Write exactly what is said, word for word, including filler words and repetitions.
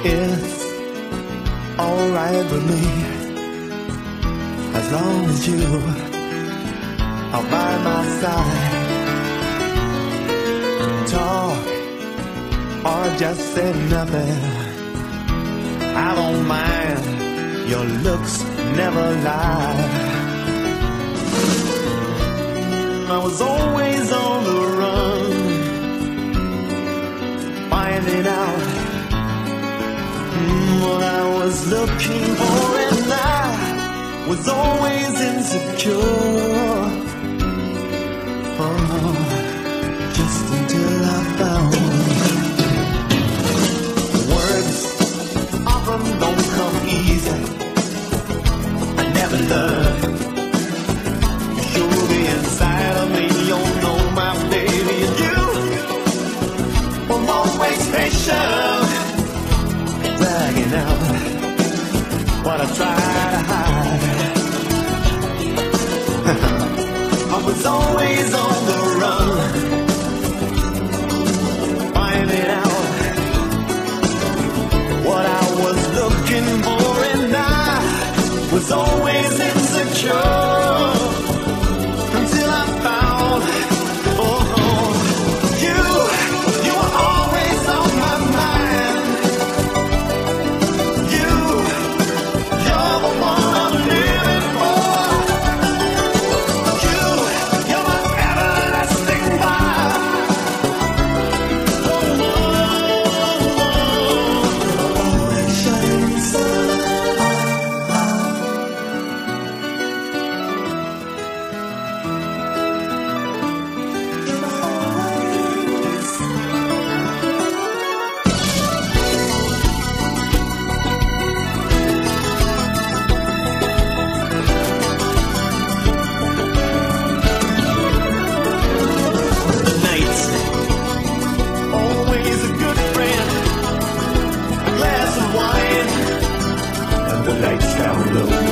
It's alright with me, as long as you are by my side. Talk or just say nothing, I don't mind, your looks never lie. I was always on the run, finding out mm, what I was looking for, and I was always insecure. Oh, just until I found words often don't come easy. I never learned. You'll be inside of me, you'll know my baby, and you were always patient, dragging out what I try to hide. I was always on the run, finding out what I was looking for, and I was always insecure. Until I found, oh, you, you were always on my mind. You, you're the one I'm living for. You, you're my everlasting vibe. Oh, oh, always shining sun. The lights down low.